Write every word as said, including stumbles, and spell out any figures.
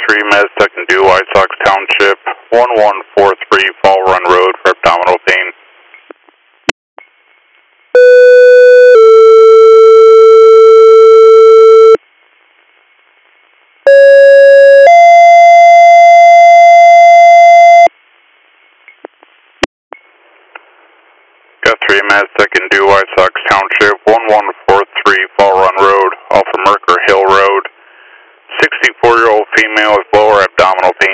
three Mazda can do White Sox Township, one one four three Fall Run Road for abdominal pain. Got three Mazda can do White Sox Township, one one four three Fall Run Road, off of Merker Hill Road. sixty-four-year-old female with lower abdominal pain.